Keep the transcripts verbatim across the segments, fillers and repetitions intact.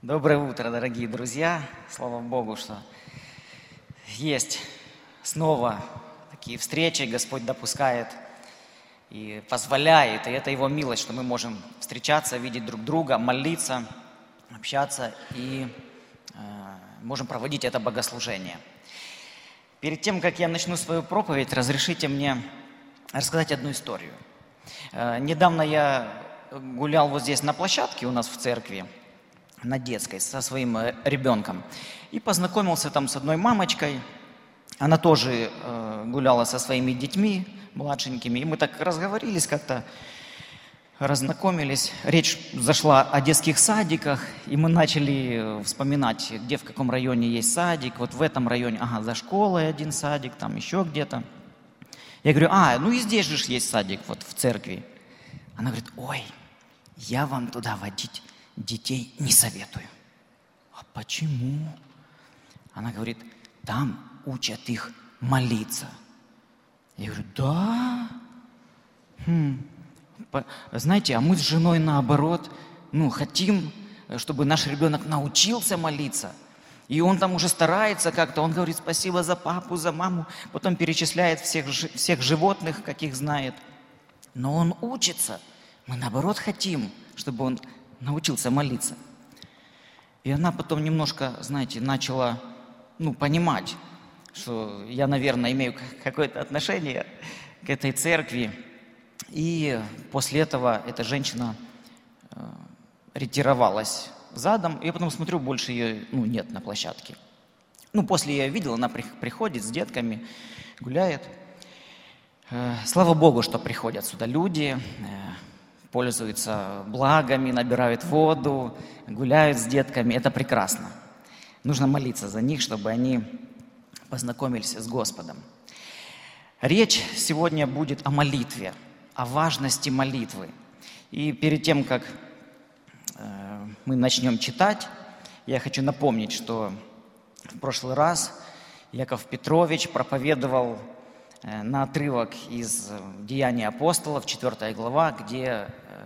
Доброе утро, дорогие друзья! Слава Богу, что есть снова такие встречи, Господь допускает и позволяет, и это Его милость, что мы можем встречаться, видеть друг друга, молиться, общаться и э, можем проводить это богослужение. Перед тем, как я начну свою проповедь, разрешите мне рассказать одну историю. Э, недавно я гулял вот здесь на площадке у нас в церкви, на детской, со своим ребенком. И познакомился там с одной мамочкой. Она тоже э, гуляла со своими детьми младшенькими. И мы так разговорились как-то, разнакомились. Речь зашла о детских садиках. И мы начали вспоминать, где, в каком районе есть садик. Вот в этом районе, ага, за школой один садик, там еще где-то. Я говорю, а, ну и здесь же есть садик, вот в церкви. Она говорит, ой, я вам туда водить детей не советую. А почему? Она говорит, там учат их молиться. Я говорю, да? Хм. Знаете, а мы с женой наоборот, ну, хотим, чтобы наш ребенок научился молиться. И он там уже старается как-то, он говорит, спасибо за папу, за маму, потом перечисляет всех, всех животных, каких знает. Но он учится. Мы наоборот хотим, чтобы он научился молиться. И она потом немножко, знаете, начала, ну, понимать, что я, наверное, имею какое-то отношение к этой церкви. И после этого эта женщина э, ретировалась задом. И я потом смотрю, больше ее, ну, нет на площадке. Ну, после я видел, она при, приходит с детками, гуляет. Э, слава Богу, что приходят сюда люди, э, пользуются благами, набирают воду, гуляют с детками. Это прекрасно. Нужно молиться за них, чтобы они познакомились с Господом. Речь сегодня будет о молитве, о важности молитвы. И перед тем, как э, мы начнем читать, я хочу напомнить, что в прошлый раз Яков Петрович проповедовал на отрывок из Деяний апостолов, четвёртая глава, где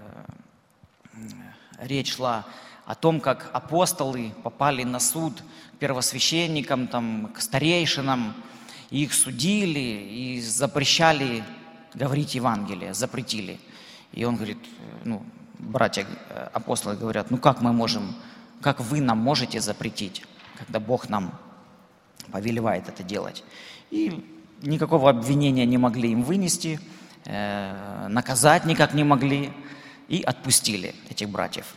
э, речь шла о том, как апостолы попали на суд к первосвященникам, там, к старейшинам, и их судили, и запрещали говорить Евангелие, запретили. И он говорит, ну, братья апостолы говорят, ну как мы можем, как вы нам можете запретить, когда Бог нам повелевает это делать? И никакого обвинения не могли им вынести, э, наказать никак не могли, и отпустили этих братьев.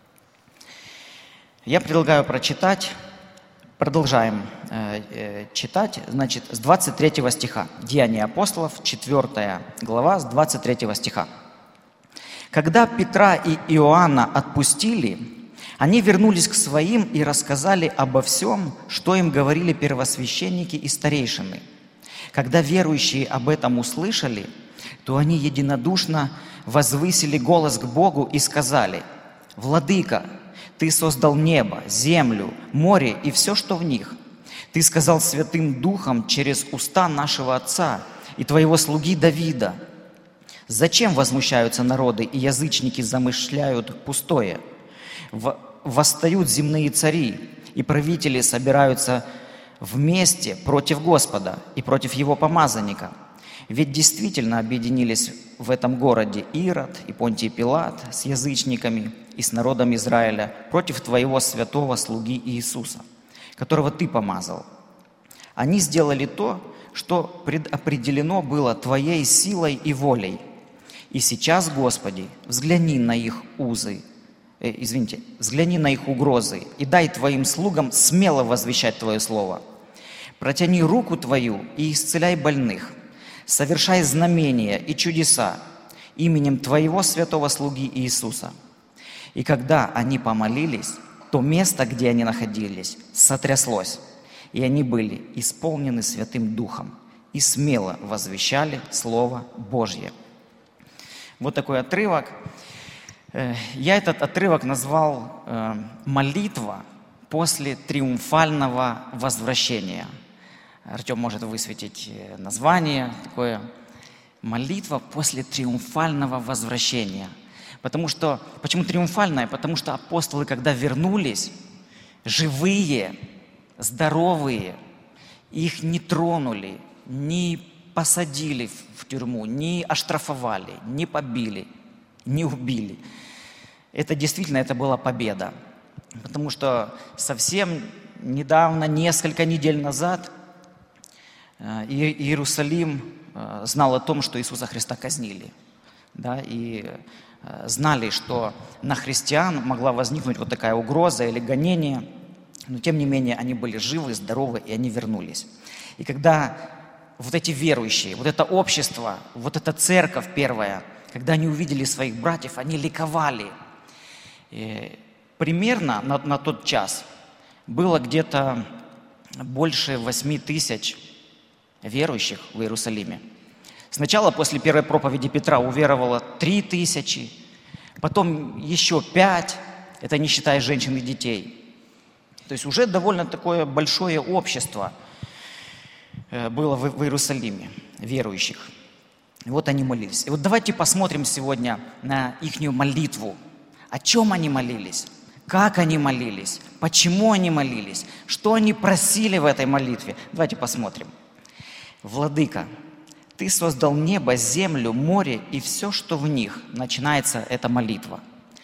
Я предлагаю прочитать, продолжаем э, э, читать, значит, с двадцать третьего стиха. Деяния апостолов, четвёртая глава, с двадцать третьего стиха. «Когда Петра и Иоанна отпустили, они вернулись к своим и рассказали обо всем, что им говорили первосвященники и старейшины. Когда верующие об этом услышали, то они единодушно возвысили голос к Богу и сказали, «Владыка, Ты создал небо, землю, море и все, что в них. Ты сказал Святым Духом через уста нашего отца и Твоего слуги Давида. Зачем возмущаются народы и язычники замышляют пустое? Восстают земные цари, и правители собираются вместе против Господа и против Его помазанника. Ведь действительно объединились в этом городе Ирод и Понтий Пилат с язычниками и с народом Израиля против Твоего святого слуги Иисуса, которого Ты помазал. Они сделали то, что предопределено было Твоей силой и волей. И сейчас, Господи, взгляни на их узы, э, извините, взгляни на их угрозы и дай Твоим слугам смело возвещать Твое слово. Протяни руку Твою и исцеляй больных, совершай знамения и чудеса именем Твоего святого слуги Иисуса». И когда они помолились, то место, где они находились, сотряслось, и они были исполнены Святым Духом и смело возвещали Слово Божье. Вот такой отрывок. Я этот отрывок назвал «Молитва после триумфального возвращения». Артем может высветить название такое «Молитва после триумфального возвращения». Потому что, почему триумфальная? Потому что апостолы, когда вернулись, живые, здоровые, их не тронули, не посадили в тюрьму, не оштрафовали, не побили, не убили. Это действительно, это была победа. Потому что совсем недавно, несколько недель назад, Иерусалим знал о том, что Иисуса Христа казнили. Да, и знали, что на христиан могла возникнуть вот такая угроза или гонение, но тем не менее они были живы, здоровы, и они вернулись. И когда вот эти верующие, вот это общество, вот эта церковь первая, когда они увидели своих братьев, они ликовали. И примерно на, на тот час было где-то больше восьми тысяч верующих в Иерусалиме. Сначала после первой проповеди Петра уверовало три тысячи, потом еще пять, это не считая женщин и детей. То есть уже довольно такое большое общество было в Иерусалиме, верующих. И вот они молились. И вот давайте посмотрим сегодня на их молитву. О чем они молились, как они молились, почему они молились, что они просили в этой молитве. Давайте посмотрим. Владыка, Ты создал небо, землю, море и все, что в них. Начинается эта молитва.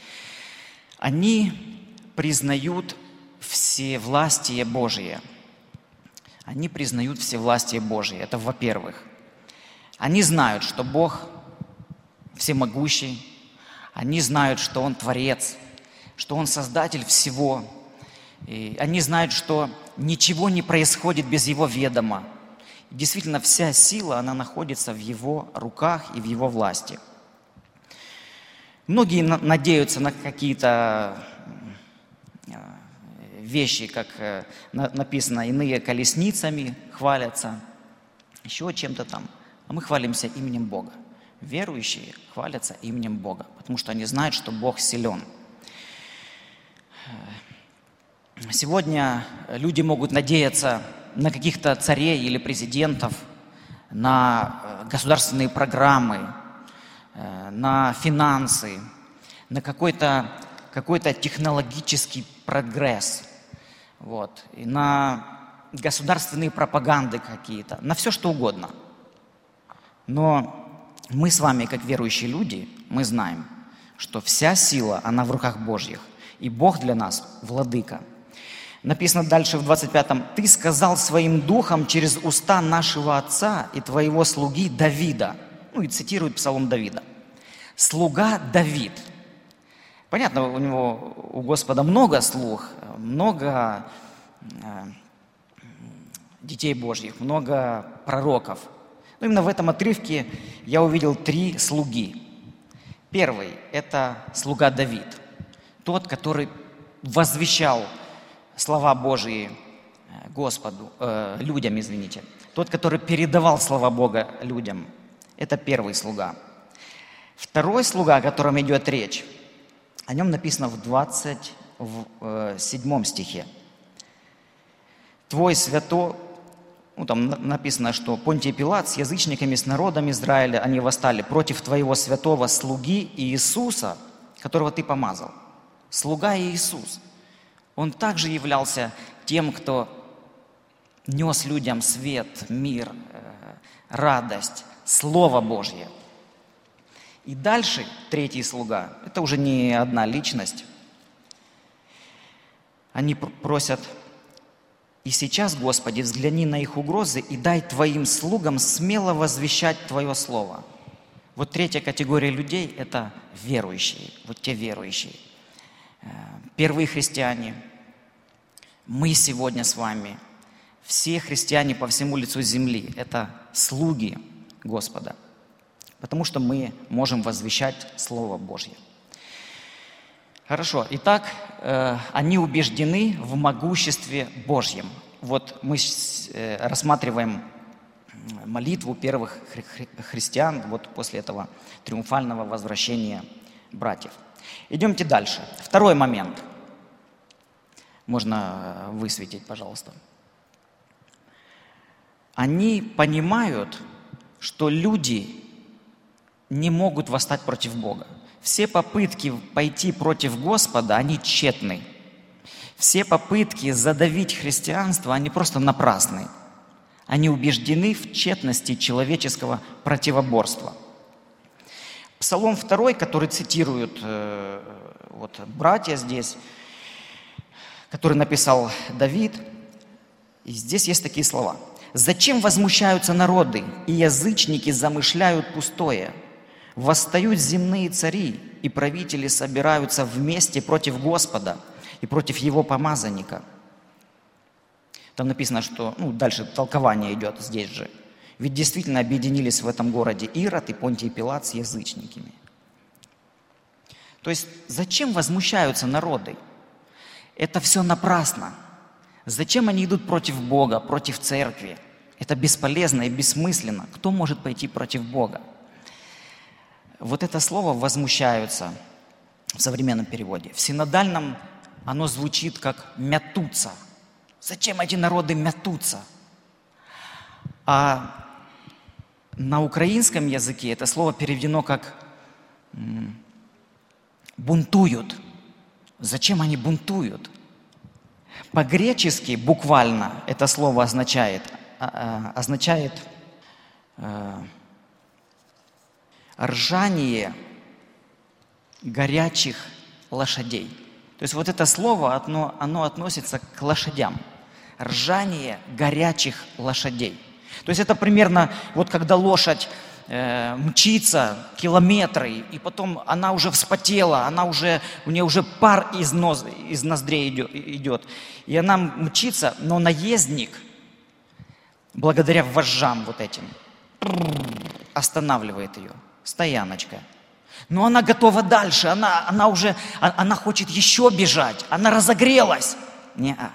Они признают всевластие Божие. Они признают всевластие Божие. Это во-первых. Они знают, что Бог всемогущий. Они знают, что Он Творец, что Он Создатель всего. И они знают, что ничего не происходит без Его ведома. Действительно, вся сила, она находится в Его руках и в Его власти. Многие надеются на какие-то вещи, как написано, иные колесницами хвалятся, еще чем-то там. А мы хвалимся именем Бога. Верующие хвалятся именем Бога, потому что они знают, что Бог силен. Сегодня люди могут надеяться на каких-то царей или президентов, на государственные программы, на финансы, на какой-то какой-то технологический прогресс, вот, и на государственные пропаганды какие-то, на все что угодно. Но мы с вами, как верующие люди, мы знаем, что вся сила, она в руках Божьих, и Бог для нас владыка. Написано дальше в двадцать пятом: «Ты сказал своим духом через уста нашего отца и твоего слуги Давида». Ну и цитирует Псалом Давида. Слуга Давид. Понятно, у него, у Господа много слуг, много э, детей Божьих, много пророков. Но именно в этом отрывке я увидел три слуги. Первый – это слуга Давид, тот, который возвещал слова Божьи Господу, э, людям, извините. Тот, который передавал слова Бога людям. Это первый слуга. Второй слуга, о котором идет речь, о нем написано в двадцать седьмом стихе. «Твой свято...» Ну, там написано, что Понтий Пилат с язычниками, с народом Израиля, они восстали против твоего святого слуги Иисуса, которого ты помазал. Слуга Иисус. Он также являлся тем, кто нес людям свет, мир, радость, Слово Божье. И дальше третий слуга, это уже не одна личность. Они просят: «И сейчас, Господи, взгляни на их угрозы и дай Твоим слугам смело возвещать Твое Слово». Вот третья категория людей – это верующие, вот те верующие. Первые христиане, мы сегодня с вами, все христиане по всему лицу земли – это слуги Господа, потому что мы можем возвещать Слово Божье. Хорошо, итак, э, они убеждены в могуществе Божьем. Вот мы э, рассматриваем молитву первых хри- христиан вот после этого триумфального возвращения братьев. Идемте дальше. Второй момент. Можно высветить, пожалуйста. Они понимают, что люди не могут восстать против Бога. Все попытки пойти против Господа, они тщетны. Все попытки задавить христианство, они просто напрасны. Они убеждены в тщетности человеческого противоборства. Псалом второй, который цитируют э, вот, братья здесь, который написал Давид, и здесь есть такие слова. «Зачем возмущаются народы, и язычники замышляют пустое? Восстают земные цари, и правители собираются вместе против Господа и против Его помазанника». Там написано, что, ну, дальше толкование идет здесь же. Ведь действительно объединились в этом городе Ирод и Понтий Пилат с язычниками. То есть зачем возмущаются народы? Это все напрасно. Зачем они идут против Бога, против церкви? Это бесполезно и бессмысленно. Кто может пойти против Бога? Вот это слово «возмущаются» в современном переводе. В синодальном оно звучит как «мятутся». Зачем эти народы мятутся? А на украинском языке это слово переведено как «бунтуют». Зачем они бунтуют? По-гречески буквально это слово означает, означает ржание горячих лошадей. То есть вот это слово, оно, оно относится к лошадям. Ржание горячих лошадей. То есть это примерно вот когда лошадь э, мчится километры, и потом она уже вспотела, она уже, у нее уже пар из, ноз, из ноздрей идет. И она мчится, но наездник, благодаря вожжам вот этим, останавливает ее. Стояночка. Но она готова дальше, она, она уже, она хочет еще бежать, она разогрелась. Не-а.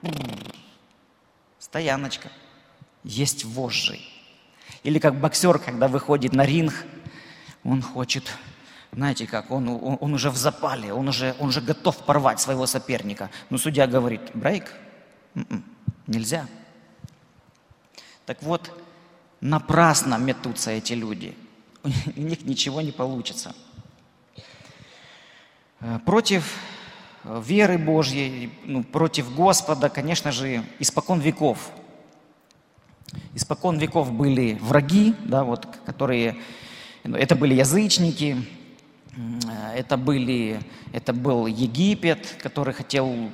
Стояночка. Есть вожжи. Или как боксер, когда выходит на ринг, он хочет, знаете как, он, он, он уже в запале, он уже, он уже готов порвать своего соперника. Но судья говорит, брейк, м-м, нельзя. Так вот, напрасно метутся эти люди. У них ничего не получится. Против веры Божьей, ну, против Господа, конечно же, испокон веков. Испокон веков были враги, да, вот, которые, это были язычники, это, были, это был Египет, который хотел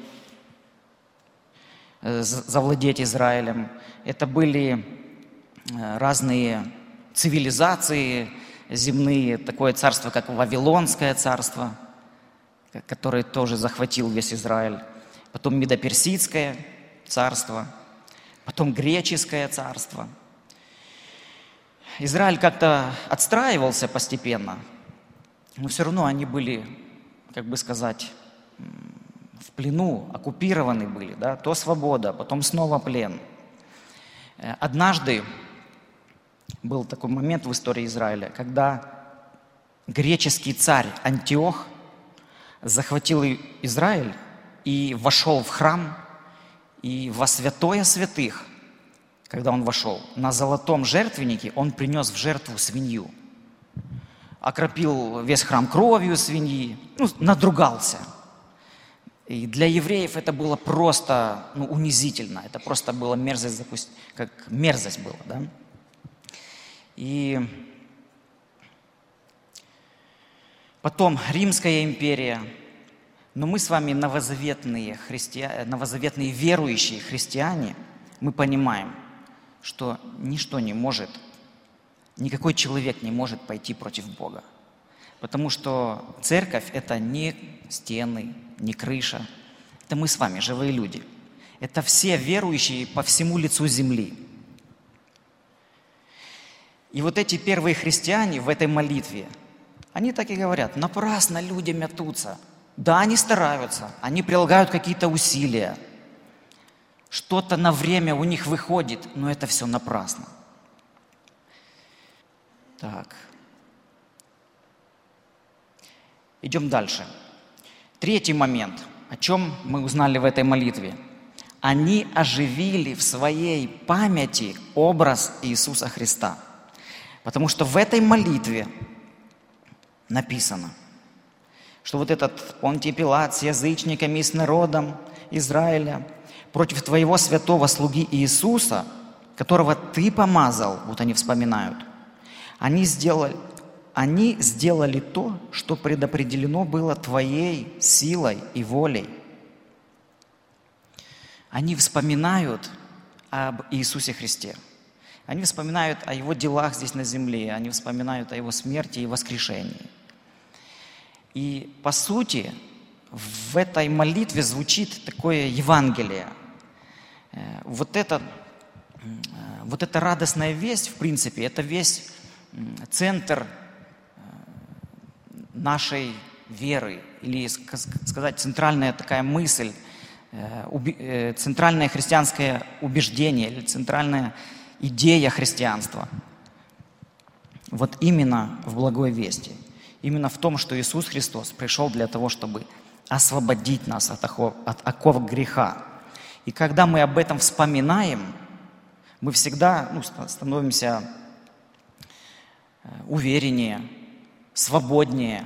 завладеть Израилем, это были разные цивилизации земные, такое царство, как Вавилонское царство, которое тоже захватил весь Израиль, потом Медоперсидское царство, потом Греческое царство. Израиль как-то отстраивался постепенно, но все равно они были, как бы сказать, в плену, оккупированы были, да? То свобода, потом снова плен. Однажды был такой момент в истории Израиля, когда греческий царь Антиох захватил Израиль и вошел в храм, и во святое святых, когда он вошел, на золотом жертвеннике он принес в жертву свинью. Окропил весь храм кровью свиньи, ну, надругался. И для евреев это было просто, ну, унизительно, это просто было мерзость, как мерзость была, да? И потом Римская империя. Но мы с вами новозаветные, христиане, новозаветные верующие христиане, мы понимаем, что ничто не может, никакой человек не может пойти против Бога. Потому что церковь – это не стены, не крыша. Это мы с вами, живые люди. Это все верующие по всему лицу земли. И вот эти первые христиане в этой молитве, они так и говорят, напрасно люди мятутся. Да, они стараются, они прилагают какие-то усилия. Что-то на время у них выходит, но это все напрасно. Так. Идем дальше. Третий момент, о чем мы узнали в этой молитве. Они оживили в своей памяти образ Иисуса Христа. Потому что в этой молитве написано, что вот этот Понтий Пилат с язычниками и с народом, Израиля, против твоего святого слуги Иисуса, которого ты помазал, вот они вспоминают, они сделали, они сделали то, что предопределено было твоей силой и волей. Они вспоминают об Иисусе Христе. Они вспоминают о Его делах здесь на земле, они вспоминают о Его смерти и воскрешении. И по сути, в этой молитве звучит такое Евангелие. Вот это, вот эта радостная весть, в принципе, это весь центр нашей веры, или сказать, центральная такая мысль, центральное христианское убеждение или центральная идея христианства. Вот именно в благой вести, именно в том, что Иисус Христос пришел для того, чтобы освободить нас от оков, от оков греха. И когда мы об этом вспоминаем, мы всегда ну, становимся увереннее, свободнее,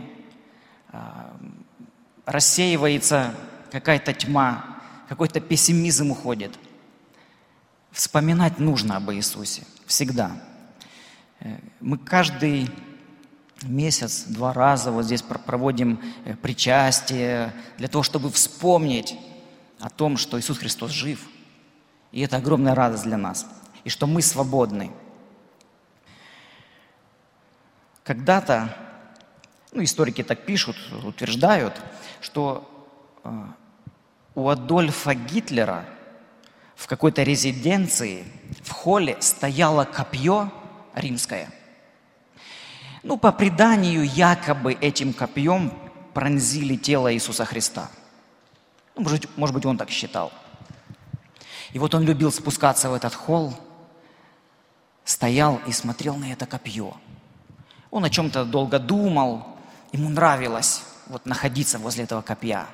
рассеивается какая-то тьма, какой-то пессимизм уходит. Вспоминать нужно об Иисусе всегда. Мы каждый месяц, два раза вот здесь проводим причастие для того, чтобы вспомнить о том, что Иисус Христос жив. И это огромная радость для нас. И что мы свободны. Когда-то, ну, историки так пишут, утверждают, что у Адольфа Гитлера в какой-то резиденции в холле стояло копье римское. Ну, по преданию, якобы этим копьем пронзили тело Иисуса Христа. Ну, может, может быть, он так считал. И вот он любил спускаться в этот холл, стоял и смотрел на это копье. Он о чем-то долго думал, ему нравилось вот находиться возле этого копья.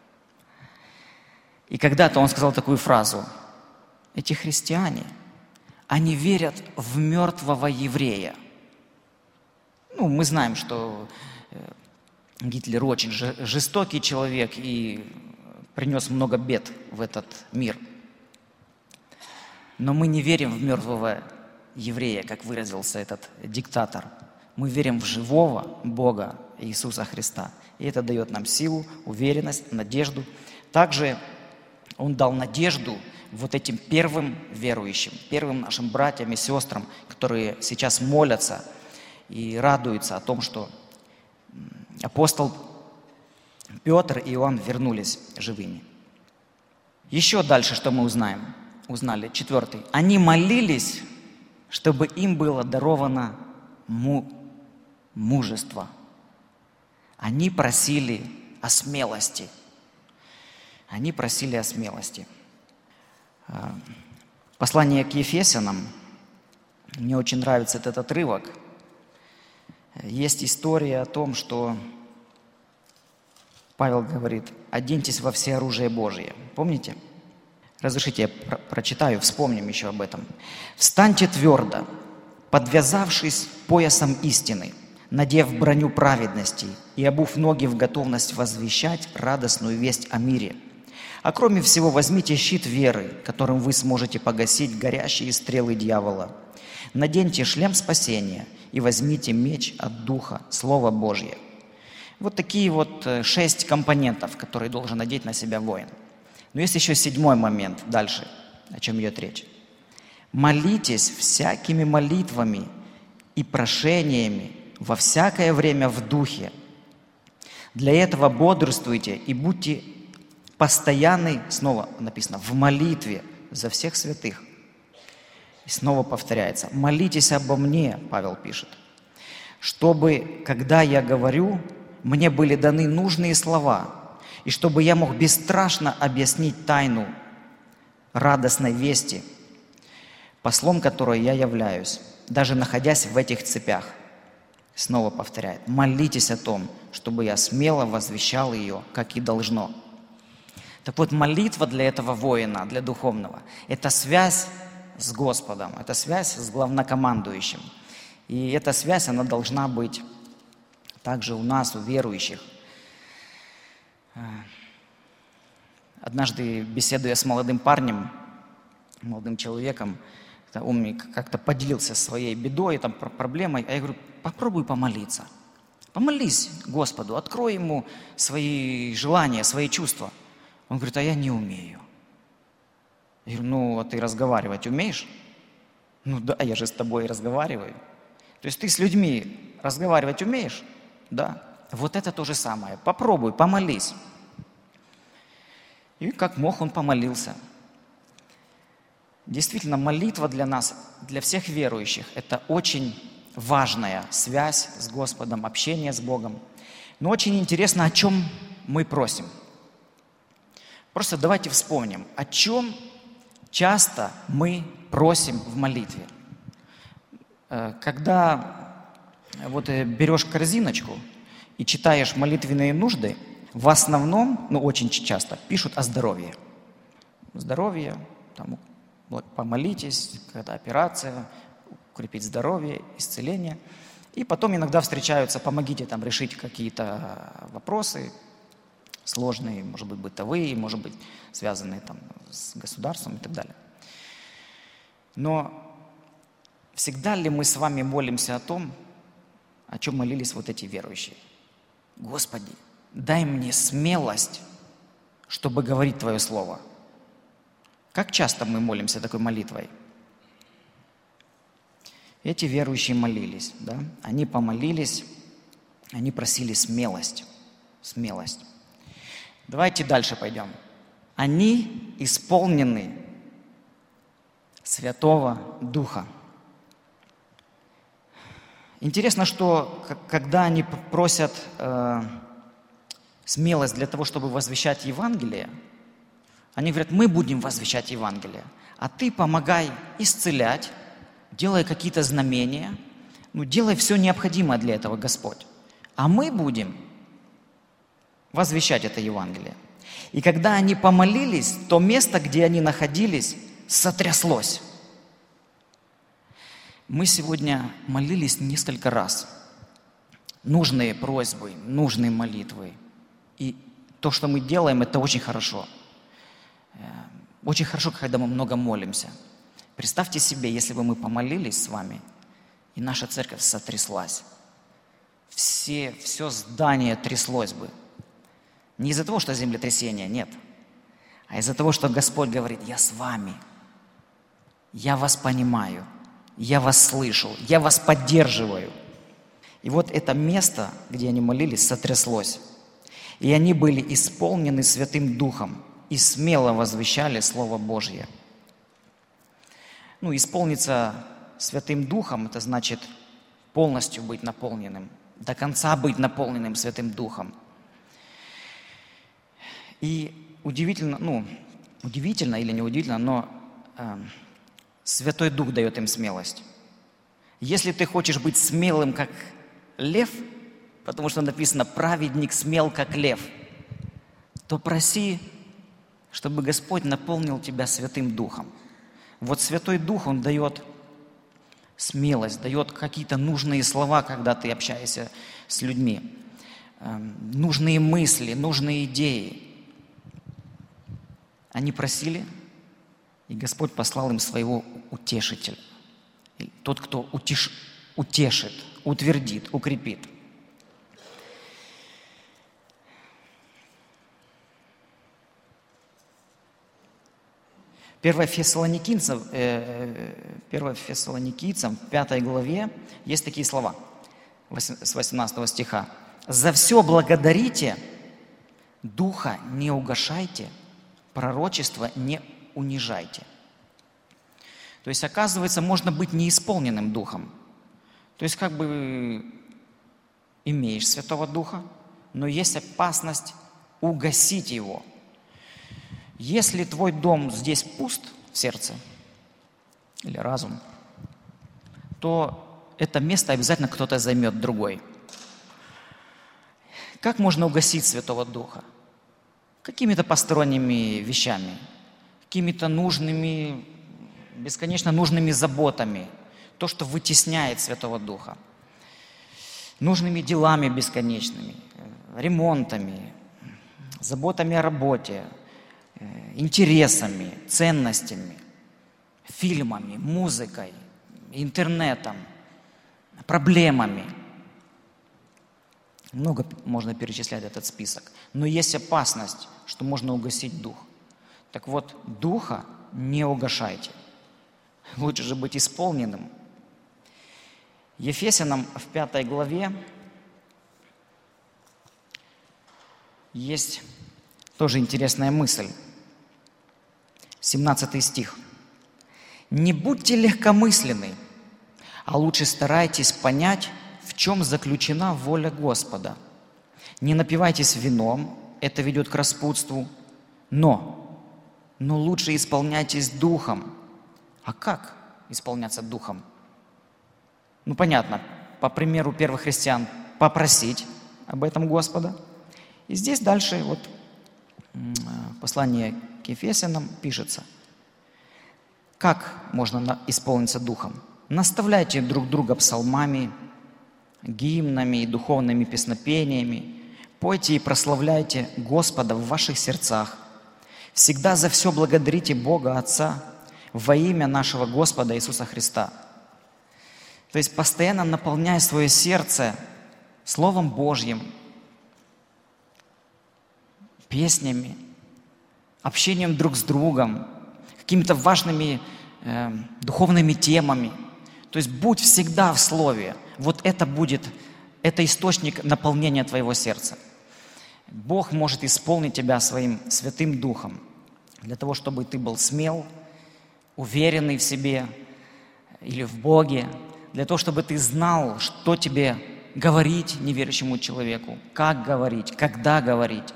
И когда-то он сказал такую фразу: эти христиане, они верят в мертвого еврея. Ну, мы знаем, что Гитлер очень жестокий человек и принес много бед в этот мир. Но мы не верим в мертвого еврея, как выразился этот диктатор. Мы верим в живого Бога Иисуса Христа. И это дает нам силу, уверенность, надежду. Также Он дал надежду вот этим первым верующим, первым нашим братьям и сестрам, которые сейчас молятся и радуются о том, что апостол Петр и Иоанн вернулись живыми. Еще дальше, что мы узнаем, узнали, четвертый. Они молились, чтобы им было даровано му- мужество. Они просили о смелости. Они просили о смелости. Послание к Ефесянам, мне очень нравится этот отрывок. Есть история о том, что Павел говорит: оденьтесь во всеоружие Божие. Помните? Разрешите, я про- прочитаю, вспомним еще об этом. «Встаньте твердо, подвязавшись поясом истины, надев броню праведности и обув ноги в готовность возвещать радостную весть о мире. А кроме всего, возьмите щит веры, которым вы сможете погасить горящие стрелы дьявола. Наденьте шлем спасения и возьмите меч от Духа, Слово Божье». Вот такие вот шесть компонентов, которые должен надеть на себя воин. Но есть еще седьмой момент дальше, о чем идет речь. «Молитесь всякими молитвами и прошениями во всякое время в Духе. Для этого бодрствуйте и будьте постоянны», снова написано, «в молитве за всех святых». И снова повторяется: «Молитесь обо мне», Павел пишет, «чтобы, когда я говорю, мне были даны нужные слова, и чтобы я мог бесстрашно объяснить тайну радостной вести, послом которой я являюсь, даже находясь в этих цепях». Снова повторяет: «Молитесь о том, чтобы я смело возвещал ее, как и должно». Так вот, молитва для этого воина, для духовного, это связь с Господом, это связь с главнокомандующим. И эта связь, она должна быть также у нас, у верующих. Однажды, беседуя с молодым парнем, молодым человеком, он мне как-то поделился своей бедой, там, проблемой, а я говорю, попробуй помолиться. Помолись Господу, открой Ему свои желания, свои чувства. Он говорит, а я не умею. Я говорю, ну, а ты разговаривать умеешь? Ну да, я же с тобой разговариваю. То есть ты с людьми разговаривать умеешь? Да. Вот это то же самое. Попробуй, помолись. И как мог, он помолился. Действительно, молитва для нас, для всех верующих, это очень важная связь с Господом, общение с Богом. Но очень интересно, о чем мы просим. Просто давайте вспомним, о чем часто мы просим в молитве. Когда вот берешь корзиночку и читаешь молитвенные нужды, в основном, ну очень часто, пишут о здоровье. Здоровье, там, помолитесь, когда операция, укрепить здоровье, исцеление. И потом иногда встречаются, помогите там решить какие-то вопросы сложные, может быть, бытовые, может быть, связанные там с государством и так далее. Но всегда ли мы с вами молимся о том, о чем молились вот эти верующие? Господи, дай мне смелость, чтобы говорить Твое Слово. Как часто мы молимся такой молитвой? Эти верующие молились, да? Они помолились, они просили смелость, смелость. Давайте дальше пойдем. Они исполнены Святого Духа. Интересно, что когда они просят э, смелость для того, чтобы возвещать Евангелие, они говорят, мы будем возвещать Евангелие, а ты помогай исцелять, делай какие-то знамения, ну, делай все необходимое для этого, Господь. А мы будем возвещать это Евангелие. И когда они помолились, то место, где они находились, сотряслось. Мы сегодня молились несколько раз. Нужные просьбы, нужные молитвы. И то, что мы делаем, это очень хорошо. Очень хорошо, когда мы много молимся. Представьте себе, если бы мы помолились с вами, и наша церковь сотряслась. Все, все здание тряслось бы. Не из-за того, что землетрясение, нет. А из-за того, что Господь говорит, я с вами. Я вас понимаю. Я вас слышу. Я вас поддерживаю. И вот это место, где они молились, сотряслось. И они были исполнены Святым Духом и смело возвещали Слово Божье. Ну, исполниться Святым Духом, это значит полностью быть наполненным, до конца быть наполненным Святым Духом. И удивительно, ну, удивительно или не удивительно, но э, Святой Дух дает им смелость. Если ты хочешь быть смелым, как лев, потому что написано «праведник смел, как лев», то проси, чтобы Господь наполнил тебя Святым Духом. Вот Святой Дух, Он дает смелость, дает какие-то нужные слова, когда ты общаешься с людьми, э, нужные мысли, нужные идеи. Они просили, и Господь послал им своего утешителя. Тот, кто утеш... утешит, утвердит, укрепит. первое Фессалоникийцам, первое Фессалоникийцам, в пятой главе есть такие слова, с восемнадцатого стиха. «За все благодарите, духа не угашайте, пророчество не унижайте». То есть, оказывается, можно быть неисполненным духом. То есть, как бы имеешь Святого Духа, но есть опасность угасить его. Если твой дом здесь пуст в сердце или разум, то это место обязательно кто-то займет другой. Как можно угасить Святого Духа? Какими-то посторонними вещами, какими-то нужными, бесконечно нужными заботами, то, что вытесняет Святого Духа, нужными делами бесконечными, ремонтами, заботами о работе, интересами, ценностями, фильмами, музыкой, интернетом, проблемами. Много можно перечислять этот список. Но есть опасность, что можно угасить дух. Так вот, духа не угашайте. Лучше же быть исполненным. Ефесянам в пятой главе есть тоже интересная мысль. семнадцатый стих. «Не будьте легкомысленны, а лучше старайтесь понять, в чем заключена воля Господа. Не напивайтесь вином, это ведет к распутству, но, но лучше исполняйтесь духом». А как исполняться духом? Ну, понятно, по примеру первых христиан, попросить об этом Господа. И здесь дальше вот послание к Ефесянам пишется. Как можно исполниться духом? Наставляйте друг друга псалмами, гимнами и духовными песнопениями. Пойте и прославляйте Господа в ваших сердцах. Всегда за все благодарите Бога Отца во имя нашего Господа Иисуса Христа. То есть постоянно наполняй свое сердце Словом Божьим, песнями, общением друг с другом, какими-то важными э, духовными темами. То есть будь всегда в Слове. Вот это будет, это источник наполнения твоего сердца. Бог может исполнить тебя своим Святым Духом для того, чтобы ты был смел, уверенный в себе или в Боге, для того, чтобы ты знал, что тебе говорить неверующему человеку, как говорить, когда говорить.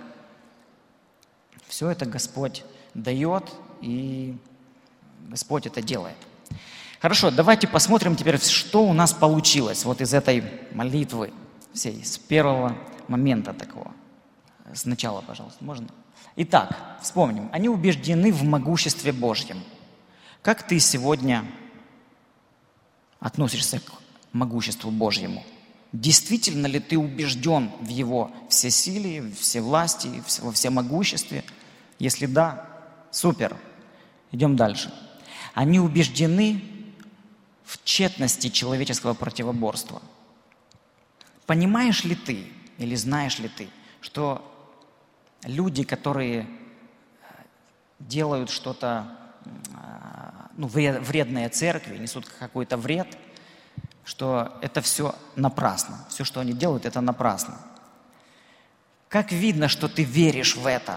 Все это Господь дает, и Господь это делает. Хорошо, давайте посмотрим теперь, что у нас получилось вот из этой молитвы всей, с первого момента такого. Сначала, пожалуйста, можно? Итак, вспомним. Они убеждены в могуществе Божьем. Как ты сегодня относишься к могуществу Божьему? Действительно ли ты убежден в Его всесилии, всевластии, во всемогуществе? Если да, супер. Идем дальше. Они убеждены в тщетности человеческого противоборства. Понимаешь ли ты или знаешь ли ты, что люди, которые делают что-то ну, вредное церкви, несут какой-то вред, что это все напрасно. Все, что они делают, это напрасно. Как видно, что ты веришь в это?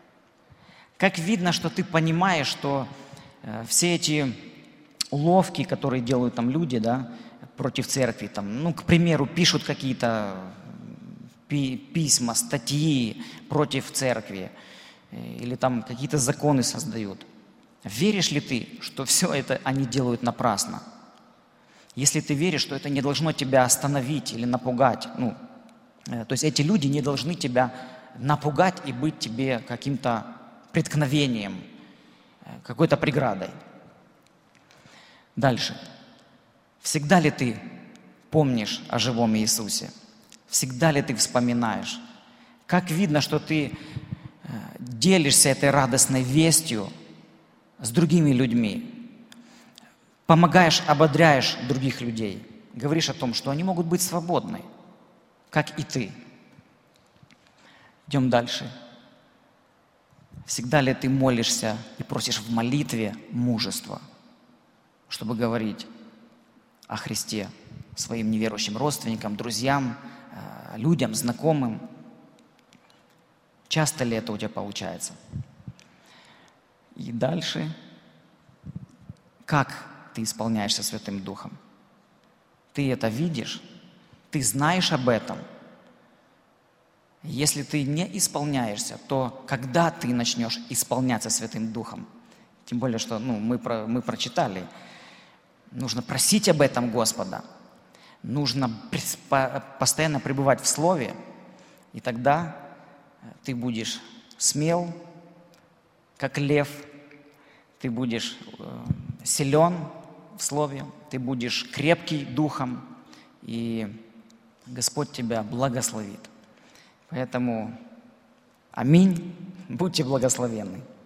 Как видно, что ты понимаешь, что э, все эти уловки, которые делают там люди, да, против церкви, там, ну, к примеру, пишут какие-то пи- письма, статьи против церкви, э, или там какие-то законы создают. Веришь ли ты, что все это они делают напрасно? Если ты веришь, что это не должно тебя остановить или напугать, ну, э, то есть эти люди не должны тебя напугать и быть тебе каким-то преткновением, э, какой-то преградой. Дальше. Всегда ли ты помнишь о живом Иисусе? Всегда ли ты вспоминаешь? Как видно, что ты э, делишься этой радостной вестью с другими людьми, помогаешь, ободряешь других людей, говоришь о том, что они могут быть свободны, как и ты. Идем дальше. Всегда ли ты молишься и просишь в молитве мужества, чтобы говорить о Христе своим неверующим родственникам, друзьям, людям, знакомым? Часто ли это у тебя получается? И дальше. Как ты исполняешься Святым Духом? Ты это видишь? Ты знаешь об этом? Если ты не исполняешься, то когда ты начнешь исполняться Святым Духом? Тем более, что ну, мы, про, мы прочитали. Нужно просить об этом Господа. Нужно постоянно пребывать в Слове. И тогда ты будешь смел, как лев. Ты будешь силен в Слове. Ты будешь крепкий духом. И Господь тебя благословит. Поэтому аминь. Будьте благословенны.